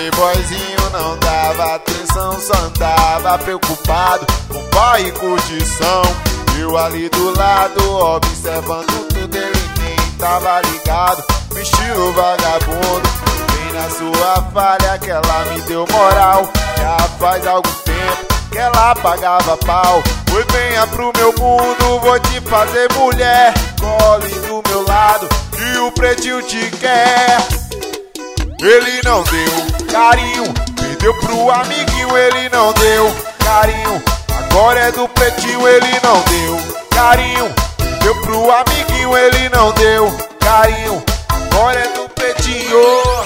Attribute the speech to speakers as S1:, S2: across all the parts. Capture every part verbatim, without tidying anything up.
S1: playboyzinho não dava atenção, só andava preocupado com pai e curtição. Eu ali do lado observando tudo, ele nem tava ligado. No estilo vagabundo, bem na sua falha que ela me deu moral. Já faz algum tempo que ela pagava pau. Pois venha pro meu mundo, vou te fazer mulher. Cole do meu lado e o pretinho te quer. Ele não deu carinho, perdeu pro amiguinho, ele não deu carinho. Agora é do pretinho, ele não deu carinho. Perdeu pro amiguinho, ele não deu carinho. Agora é do pretinho.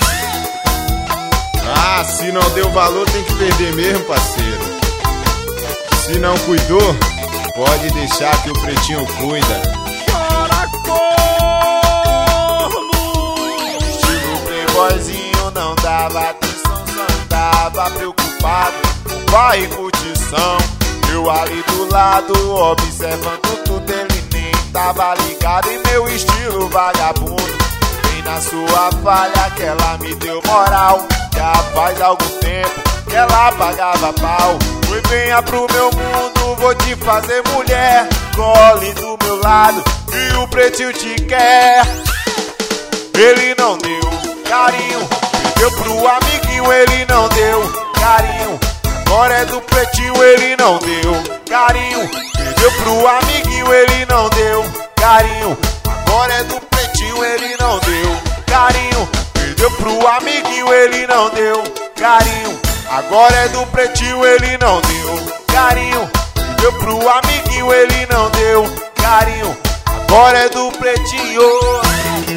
S2: Ah, se não deu valor tem que perder mesmo, parceiro. Se não cuidou, pode deixar que o pretinho cuida.
S3: Chora corno!
S1: Estilo playboyzinho não dava atenção, só andava preocupado com pai e curtição. Eu ali do lado observando tudo, ele nem tava ligado em meu estilo vagabundo. Bem na sua falha que ela me deu moral. Já faz algum tempo que ela pagava pau. Pois venha pro meu mundo, vou te fazer mulher. Cole do meu lado e o pretinho te quer. Ele não deu carinho, perdeu pro amiguinho, ele não deu carinho. Agora é do pretinho, ele não deu carinho. Perdeu pro amiguinho, ele não deu carinho. Agora é do pretinho, ele não deu carinho. Perdeu pro amiguinho, ele não deu carinho. Agora é do pretinho, ele não deu carinho. Perdeu pro amiguinho, ele não deu carinho. Agora é do pretinho.